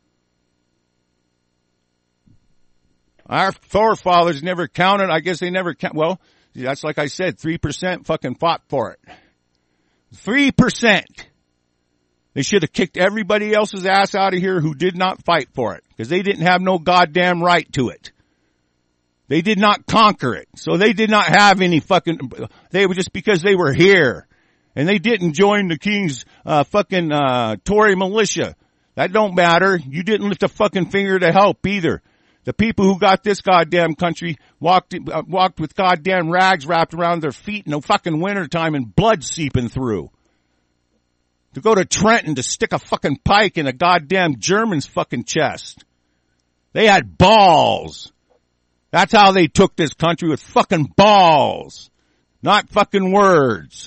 Our forefathers never counted. I guess they never count. Well, that's like I said, three percent fucking fought for it. three percent. They should have kicked everybody else's ass out of here who did not fight for it. Because they didn't have no goddamn right to it. They did not conquer it. So they did not have any fucking, they were just because they were here. And they didn't join the king's, uh, fucking, uh, Tory militia. That don't matter. You didn't lift a fucking finger to help either. The people who got this goddamn country walked, uh, walked with goddamn rags wrapped around their feet in the fucking wintertime and blood seeping through. To go to Trenton to stick a fucking pike in a goddamn German's fucking chest. They had balls. That's how they took this country, with fucking balls. Not fucking words.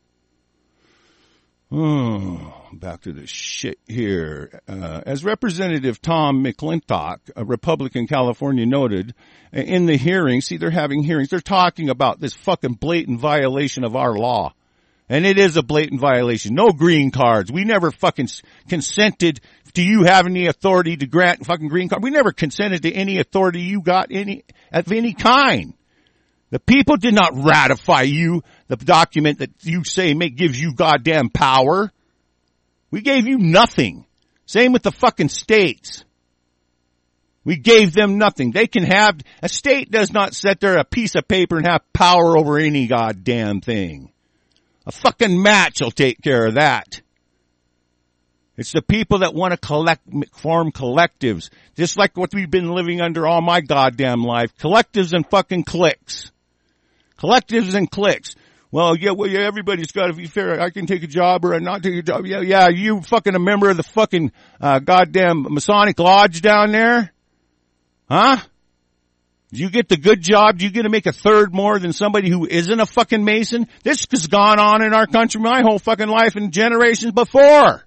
Oh, back to this shit here. Uh, as Representative Tom McClintock, a Republican California, noted in the hearing, see, they're having hearings, they're talking about this fucking blatant violation of our law. And it is a blatant violation. No green cards. We never fucking consented to you having the authority to grant fucking green card. We never consented to any authority you got any, of any kind. The people did not ratify you, the document that you say may, gives you goddamn power. We gave you nothing. Same with the fucking states. We gave them nothing. They can have, a state does not sit there a piece of paper and have power over any goddamn thing. A fucking match will take care of that. It's the people that want to collect, form collectives. Just like what we've been living under all my goddamn life. Collectives and fucking cliques. Collectives and cliques. Well, yeah, well, yeah, everybody's got to be fair. I can take a job or not take a job. Yeah, yeah, you fucking a member of the fucking, uh, goddamn Masonic Lodge down there? Huh? You get the good job, you get to make a third more than somebody who isn't a fucking Mason? This has gone on in our country my whole fucking life and generations before.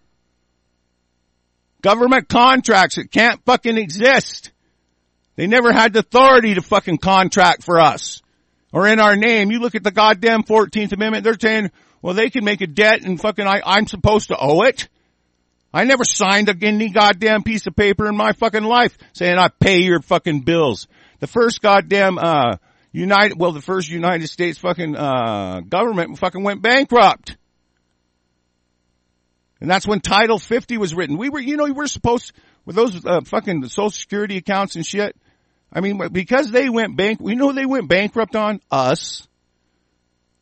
Government contracts that can't fucking exist. They never had the authority to fucking contract for us. Or in our name, you look at the goddamn fourteenth Amendment, they're saying, well, they can make a debt and fucking I, I'm supposed to owe it. I never signed any goddamn piece of paper in my fucking life saying I pay your fucking bills. The first goddamn, uh, United, well, the first United States fucking, uh, government fucking went bankrupt. And that's when Title fifty was written. We were, you know, we were supposed, with those, uh, fucking Social Security accounts and shit. I mean, because they went bank, we know they went bankrupt on us.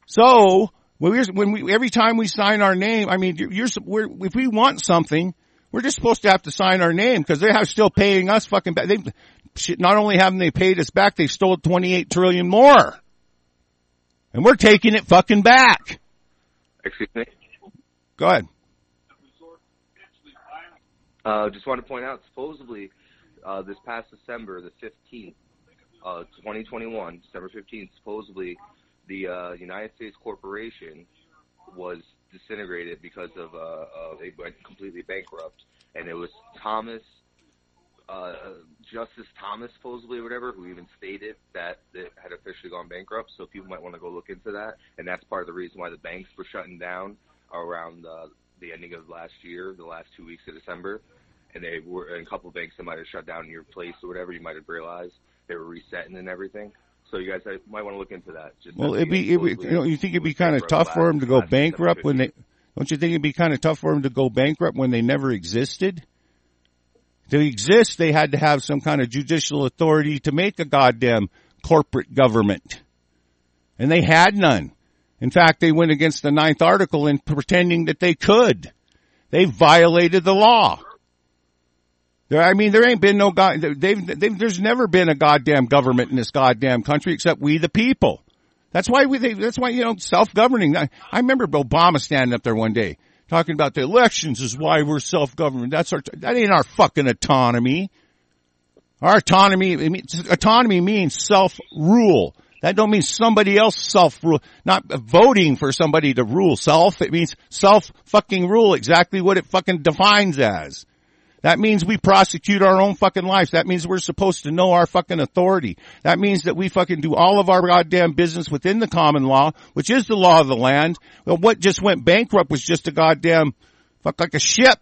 So, when we, when we, every time we sign our name, I mean, you're, we're, if we want something, We're just supposed to have to sign our name because they have still paying us fucking back. They, shit, not only haven't they paid us back, they stole twenty-eight trillion more. And we're taking it fucking back. Excuse me? Go ahead. Uh, just want to point out, supposedly, uh, this past December, the fifteenth, uh, twenty twenty-one, December fifteenth, supposedly the, uh, United States corporation was disintegrated because of, uh, uh, they went completely bankrupt. And it was Thomas, uh, Justice Thomas, supposedly, or whatever, who even stated that it had officially gone bankrupt. So people might want to go look into that. And that's part of the reason why the banks were shutting down around, uh, the ending of last year, the last two weeks of December. And they were, and a couple of banks that might have shut down in your place or whatever, you might have realized they were resetting and everything. So you guys might want to look into that. Just well, it'd be, it'd be, you know, you think it'd be kind of tough for them to go bankrupt when they, don't you think it'd be kind of tough for them to go bankrupt when they never existed? To exist, they had to have some kind of judicial authority to make a goddamn corporate government. And they had none. In fact, they went against the ninth article in pretending that they could. They violated the law. There, I mean, there ain't been no god. They've, they've, there's never been a goddamn government in this goddamn country except we, the people. That's why we. They, that's why you know, self-governing. I, I remember Obama standing up there one day talking about the elections is why we're self-governing. That's our. That ain't our fucking autonomy. Our autonomy. It means, autonomy means self-rule. That don't mean somebody else self-rule. Not voting for somebody to rule self. It means self-fucking rule. Exactly what it fucking defines as. That means we prosecute our own fucking lives. That means we're supposed to know our fucking authority. That means that we fucking do all of our goddamn business within the common law, which is the law of the land. Well, what just went bankrupt was just a goddamn, fuck like a ship.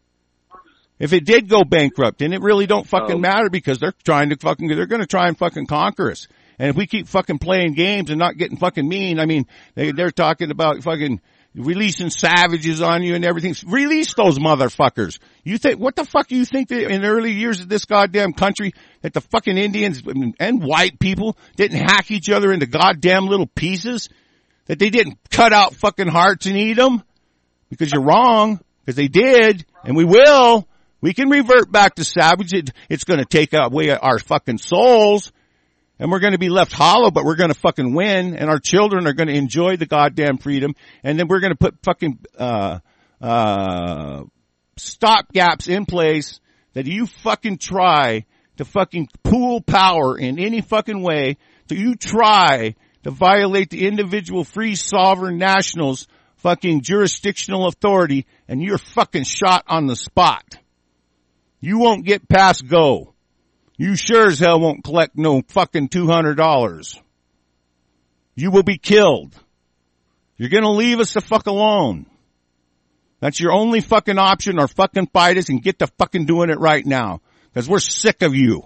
If it did go bankrupt, then it really don't fucking um, matter because they're trying to fucking, they're gonna try and fucking conquer us. And if we keep fucking playing games and not getting fucking mean, I mean, they, they're talking about fucking releasing savages on you and everything. Release those motherfuckers. You think, what the fuck do you think that in the early years of this goddamn country that the fucking Indians and white people didn't hack each other into goddamn little pieces? That they didn't cut out fucking hearts and eat them? Because you're wrong. Because they did. And we will. We can revert back to savage. It, it's gonna take away our fucking souls. And we're going to be left hollow, but we're going to fucking win, and our children are going to enjoy the goddamn freedom, and then we're going to put fucking, uh, uh, stop gaps in place that you fucking try to fucking pool power in any fucking way, so you try to violate the individual free sovereign nationals fucking jurisdictional authority, and you're fucking shot on the spot. You won't get past go. You sure as hell won't collect no fucking two hundred dollars. You will be killed. You're gonna leave us the fuck alone. That's your only fucking option, or fucking fight us and get to fucking doing it right now. Cause we're sick of you.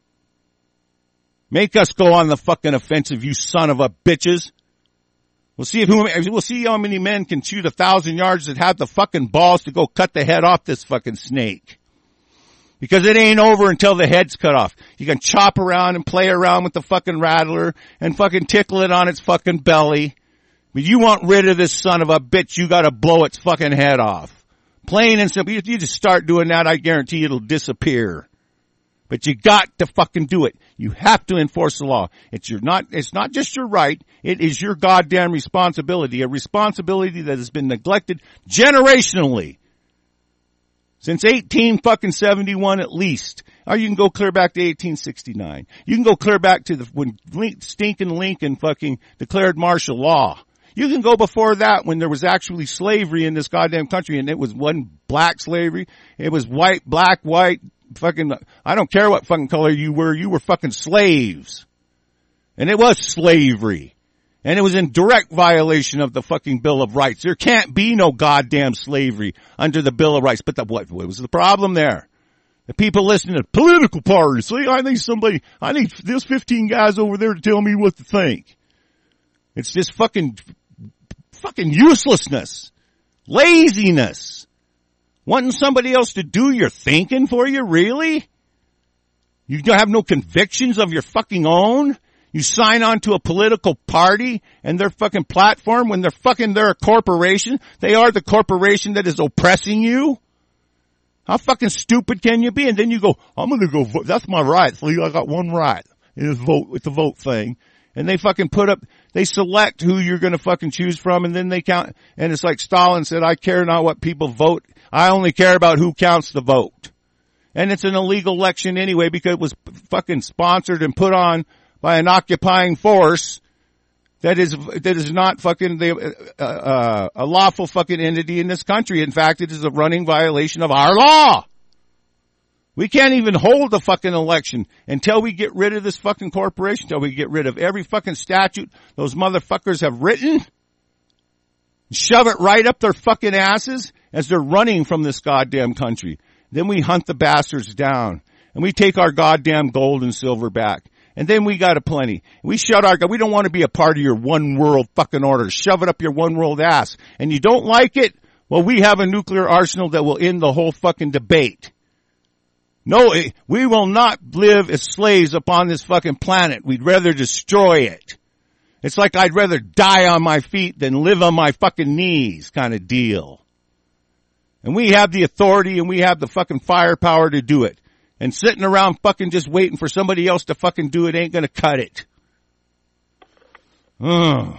Make us go on the fucking offensive, you son of a bitches. We'll see if who, we'll see how many men can shoot a thousand yards that have the fucking balls to go cut the head off this fucking snake. Because it ain't over until the head's cut off. You can chop around and play around with the fucking rattler and fucking tickle it on its fucking belly. But you want rid of this son of a bitch, you gotta blow its fucking head off. Plain and simple. If you just start doing that, I guarantee it'll disappear. But you got to fucking do it. You have to enforce the law. It's your not, it's not just your right. It is your goddamn responsibility. A responsibility that has been neglected generationally. Since eighteen fucking seventy-one at least. Or you can go clear back to eighteen sixty-nine. You can go clear back to the, when stinking Lincoln fucking declared martial law. You can go before that when there was actually slavery in this goddamn country, and it was one black slavery. It was white, black, white, fucking, I don't care what fucking color you were, you were fucking slaves. And it was slavery. And it was in direct violation of the fucking Bill of Rights. There can't be no goddamn slavery under the Bill of Rights. But the, what, what was the problem there? The people listening to political parties. See, I need somebody, I need, there's fifteen guys over there to tell me what to think. It's just fucking, fucking uselessness. Laziness. Wanting somebody else to do your thinking for you, really? You don't have no convictions of your fucking own? You sign on to a political party and their fucking platform when they're fucking, they're a corporation. They are the corporation that is oppressing you. How fucking stupid can you be? And then you go, I'm gonna go vote. That's my right. So I got one right. Is vote with the vote thing. And they fucking put up, they select who you're gonna fucking choose from, and then they count, and it's like Stalin said, I care not what people vote. I only care about who counts the vote. And it's an illegal election anyway because it was fucking sponsored and put on by an occupying force that is, that is not fucking the, uh, uh, a lawful fucking entity in this country. In fact, it is a running violation of our law. We can't even hold a fucking election until we get rid of this fucking corporation, until we get rid of every fucking statute those motherfuckers have written, shove it right up their fucking asses as they're running from this goddamn country. Then we hunt the bastards down and we take our goddamn gold and silver back. And then we got a plenty. We shut our, we don't want to be a part of your one world fucking order. Shove it up your one world ass. And you don't like it? Well, we have a nuclear arsenal that will end the whole fucking debate. No, we will not live as slaves upon this fucking planet. We'd rather destroy it. It's like I'd rather die on my feet than live on my fucking knees kind of deal. And we have the authority and we have the fucking firepower to do it. And sitting around fucking just waiting for somebody else to fucking do it ain't gonna cut it. Ugh.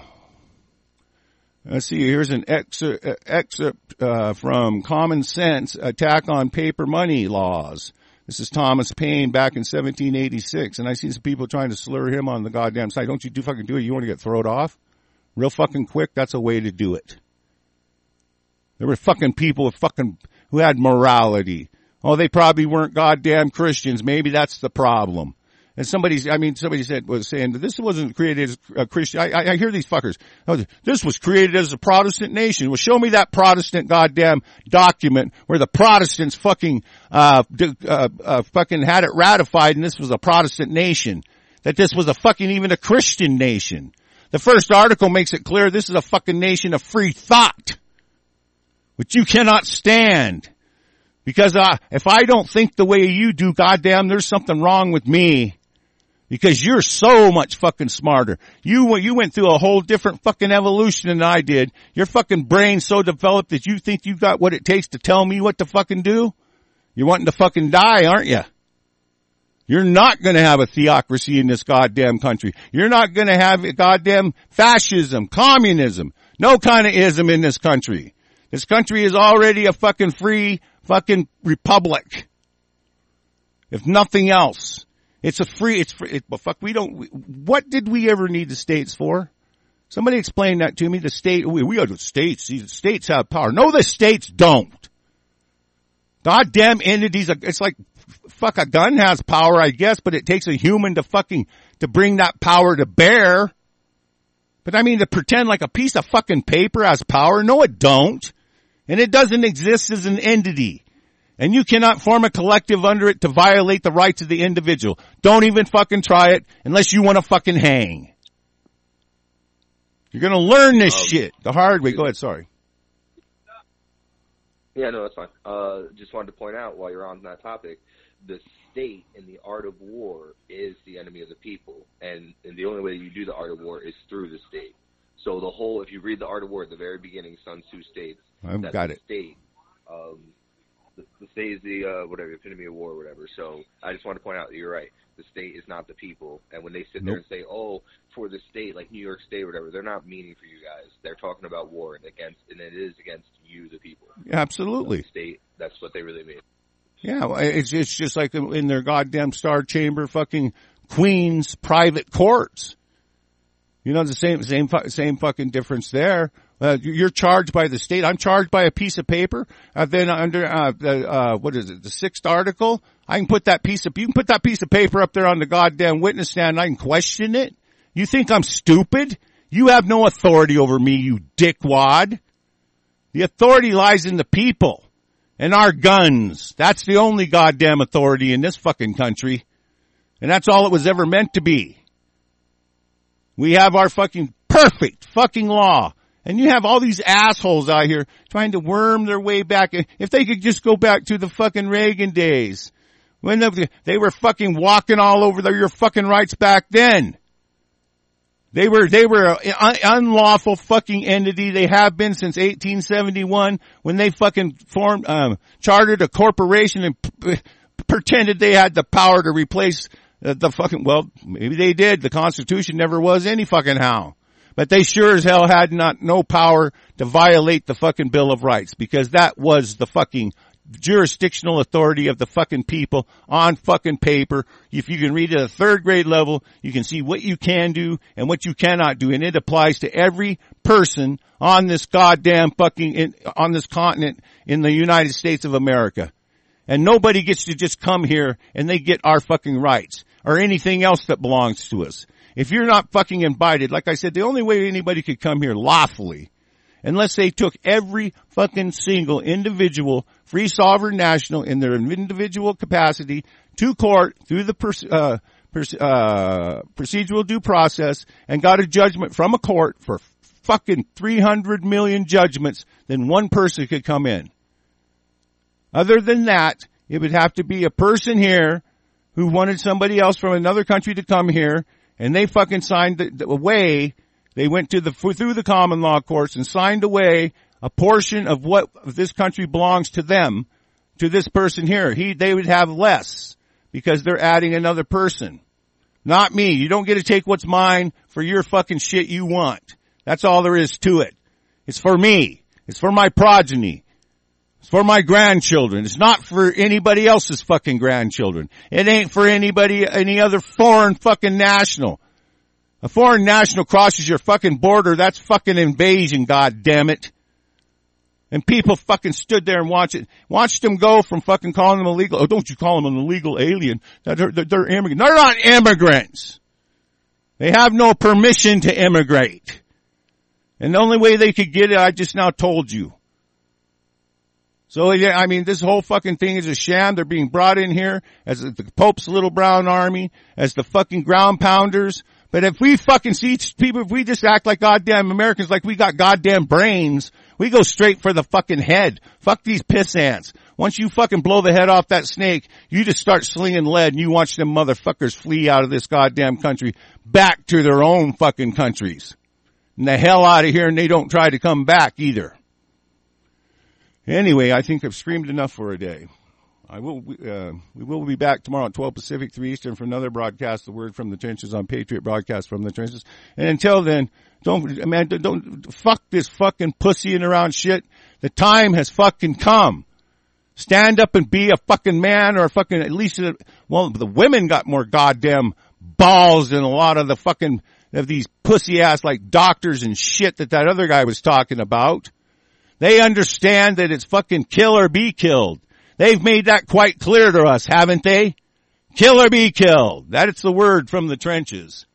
Let's see, here's an excerpt, excerpt uh, from Common Sense, Attack on Paper Money Laws. This is Thomas Paine back in seventeen eighty-six, and I see some people trying to slur him on the goddamn site. Don't you do fucking do it. You want to get thrown off? Real fucking quick, that's a way to do it. There were fucking people with fucking, who had morality. Oh, they probably weren't goddamn Christians. Maybe that's the problem. And somebody's, I mean, somebody said, was saying that this wasn't created as a Christian. I, I, I hear these fuckers. Oh, this was created as a Protestant nation. Well, show me that Protestant goddamn document where the Protestants fucking, uh, uh, uh, fucking had it ratified and this was a Protestant nation. That this was a fucking even a Christian nation. The first article makes it clear this is a fucking nation of free thought. Which you cannot stand. Because, uh, if I don't think the way you do, goddamn, there's something wrong with me. Because you're so much fucking smarter. You, you went through a whole different fucking evolution than I did. Your fucking brain's so developed that you think you got what it takes to tell me what to fucking do? You're wanting to fucking die, aren't you? You're not gonna have a theocracy in this goddamn country. You're not gonna have a goddamn fascism, communism, no kind of ism in this country. This country is already a fucking free fucking republic. If nothing else. It's a free, it's free, it, but fuck, we don't, we, what did we ever need the states for? Somebody explain that to me. The state, we, we are the states, the states have power. No, the states don't. Goddamn entities, it's like, fuck, a gun has power, I guess, but it takes a human to fucking, to bring that power to bear. But I mean, to pretend like a piece of fucking paper has power, no it don't. And it doesn't exist as an entity. And you cannot form a collective under it to violate the rights of the individual. Don't even fucking try it unless you want to fucking hang. You're gonna learn this um, shit the hard way. Go ahead, sorry. Yeah, no, that's fine. Uh, just wanted to point out while you're on that topic, the state in the art of war is the enemy of the people. And, and the only way you do the art of war is through the state. So the whole, if you read the art of war at the very beginning, Sun Tzu states I've that got the it. state, um, the, the state is the, uh, whatever, epitome of war or whatever. So I just want to point out that you're right. The state is not the people. And when they sit Nope. there and say, oh, for the state, like New York State or whatever, they're not meaning for you guys. They're talking about war and against, and it is against you, the people. Absolutely. So the state, that's what they really mean. Yeah, it's, it's just like in their goddamn Star Chamber fucking Queen's private courts. You know, the same, same, same fucking difference there. Uh, you're charged by the state. I'm charged by a piece of paper. Uh, then under, uh, the, uh, what is it? The sixth article. I can put that piece of, you can put that piece of paper up there on the goddamn witness stand and I can question it. You think I'm stupid? You have no authority over me, you dickwad. The authority lies in the people and our guns. That's the only goddamn authority in this fucking country. And that's all it was ever meant to be. We have our fucking perfect fucking law. And you have all these assholes out here trying to worm their way back. If they could just go back to the fucking Reagan days. When they were fucking walking all over their, your fucking rights back then. They were, they were an unlawful fucking entity. They have been since eighteen seventy-one when they fucking formed, um, chartered a corporation and p- pretended they had the power to replace uh, the fucking, well, maybe they did. The Constitution never was any fucking how. But they sure as hell had not, no power to violate the fucking Bill of Rights, because that was the fucking jurisdictional authority of the fucking people on fucking paper. If you can read it at a third grade level, you can see what you can do and what you cannot do. And it applies to every person on this goddamn fucking, in, on this continent in the United States of America. And nobody gets to just come here and they get our fucking rights or anything else that belongs to us. If you're not fucking invited, like I said, the only way anybody could come here lawfully, unless they took every fucking single individual free sovereign national in their individual capacity to court through the pers- uh, pers- uh, procedural due process and got a judgment from a court for fucking three hundred million judgments, then one person could come in. Other than that, it would have to be a person here who wanted somebody else from another country to come here, and they fucking signed the, the away. They went to the through the common law courts and signed away a portion of what this country belongs to them, to this person here. He, they would have less because they're adding another person. Not me. You don't get to take what's mine for your fucking shit you want. That's all there is to it. It's for me. It's for my progeny. It's for my grandchildren. It's not for anybody else's fucking grandchildren. It ain't for anybody, any other foreign fucking national. A foreign national crosses your fucking border, that's fucking invasion, god damn it. And people fucking stood there and watched it, watched them go from fucking calling them illegal. Oh, don't you call them an illegal alien. They're, they're, they're immigrants. They're not immigrants. They have no permission to immigrate. And the only way they could get it, I just now told you. So, yeah, I mean, this whole fucking thing is a sham. They're being brought in here as the Pope's little brown army, as the fucking ground pounders. But if we fucking see people, if we just act like goddamn Americans, like we got goddamn brains, we go straight for the fucking head. Fuck these piss ants. Once you fucking blow the head off that snake, you just start slinging lead and you watch them motherfuckers flee out of this goddamn country back to their own fucking countries. And the hell out of here, and they don't try to come back either. Anyway, I think I've screamed enough for a day. I will, uh, we will be back tomorrow at twelve Pacific, three Eastern for another broadcast, The Word from the Trenches on Patriot Broadcast from the Trenches. And until then, don't, man, don't, fuck this fucking pussying around shit. The time has fucking come. Stand up and be a fucking man, or a fucking, at least, well, the women got more goddamn balls than a lot of the fucking, of these pussy ass like doctors and shit that that other guy was talking about. They understand that it's fucking kill or be killed. They've made that quite clear to us, haven't they? Kill or be killed. That's the word from the trenches.